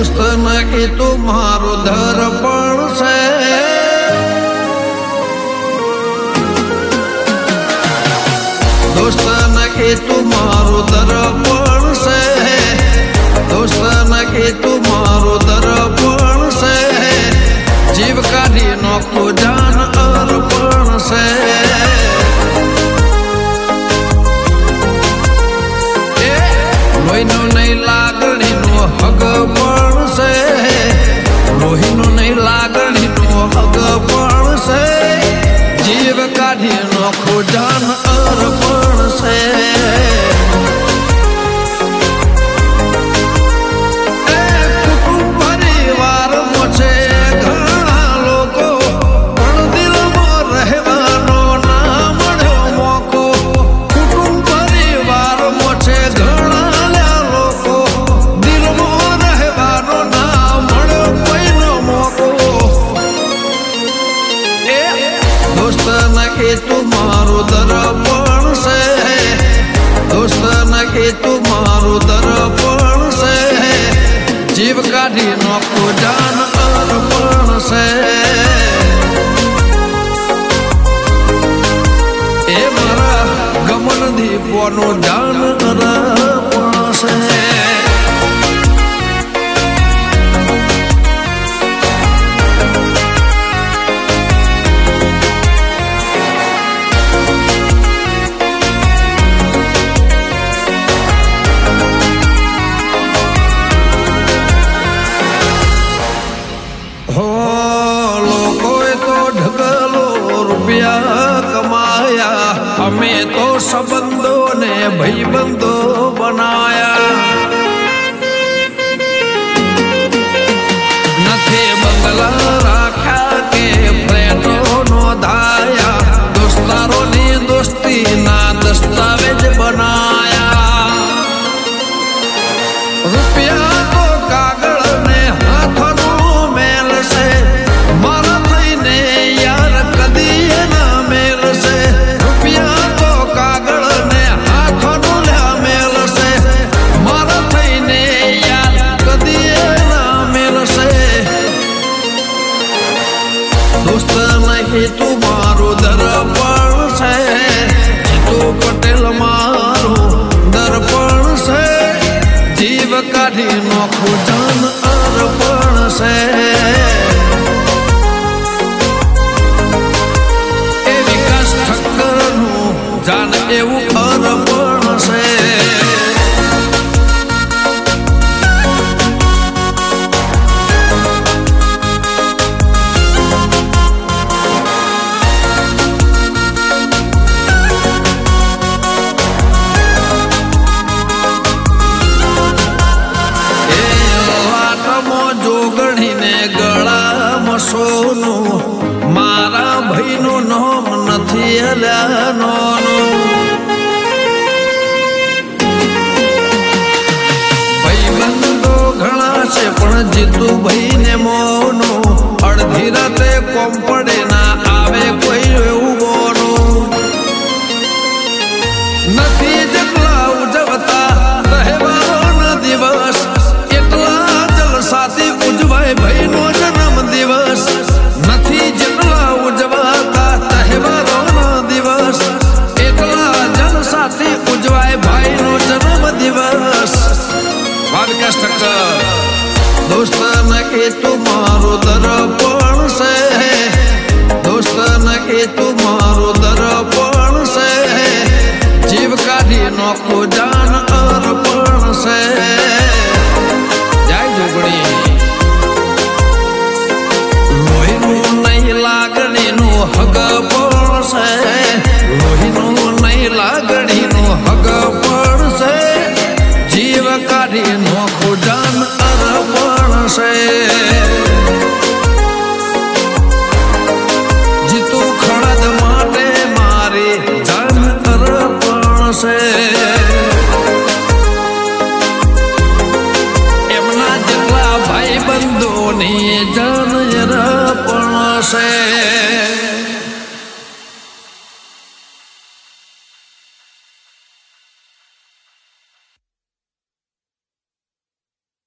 દોસ્ત નકી તું મારું દર્પણ છે, દોસ્ત નકી તું મારું દર્પણ છે, દોસ્ત નકી તું મારું દર્પણ છે, જીવ કાઢી નોખું જાન અર્પણ છે. લોહીનો નહીં લાગણીનો હગ પણ છે, લોહીનો નહીં લાગણીનો હગ પણ છે, જીવ કાઢી નોખું જાન અર્પણ છે. કુટુંબ પરિવારમાં છે ઘણા લોકો, પણ દિલમાં રહેવાનો ના મળ્યો મોકો. કુટુંબ પરિવારમાં છે ઘણા લોકો, દિલમાં રહેવાનો ના મળ્યો કોઈનો મોકો. દોસ્ત નકી તું મારું દર્પણ છે, દોસ્ત નકી તું મારું દર્પણ છે, જીવ કાઢી નોખું જાન અર્પણ છે. એ મારા ગમન દીપોનું જાન અર્પણ છે. લોકોએ તો ઢગલો રૂપિયા કમાયા, અમે તો સંબંધો ને ભાઈબંધો બનાયા. નથી બંગલા રાખ્યા કે ફ્લેટો નોંધાયા, દોસ્તારોની દોસ્તીના દસ્તાવેજ બનાયા. રૂપિયા તો કાગળ ને હાથનું મેલ છે, મારા થઈને યાર કદી એના મેલ છે. રૂપિયા તો કાગળ ને હાથનું મેલ છે, મારા થઈને યાર કદી એના મેલ છે. દોસ્ત નહીં તું મારું દર્પણ છે, જીતુ પટેલ મારું દર્પણ છે, જીવ કાઢી નોખું જાન અર્પણ છે. એ વિકાસ ઠક્કરનું જાન એવું અર્પણ છે. સોનું મારા ભાઈનું નામ નથી હલ્યા નોનું. ભાઈબંધો ઘણા છે પણ જીતુ ભાઈ ને મોનું, અડધી રાતે કોમ પડે ના આવે કોઈ એવું બોનું. નથી જેટલા ઉજવતા તહેવારોના દિવસ, એટલા જલસાથી ઉજવાય ભાઈનો જન્મ દિવસ. નથી જેટલા ઉજવાતા તહેવારોના દિવસ, એટલા જલસાથી ઉજવાય ભાઈનો જન્મ દિવસ. વિકાસ ઠક્કર દોસ્ત નકી તું મારું દર્પણ છે, દોસ્ત નકી તું મારું દર્પણ છે, જીવ કાઢી નોખું જાન અર્પણ છે. જય જોગણી. લોહીનું નહીં લાગણીનું હગ પણ છે, લોહીનું નહીં લાગણીનું હગ પણ છે, જીવ કાઢી નોખું જાન અર્પણ છે. જીતુ ખડદ માટે મારી જાન અર્પણ છે. એમના જેટલા ભાઈબંધોની જાન અર્પણ છે.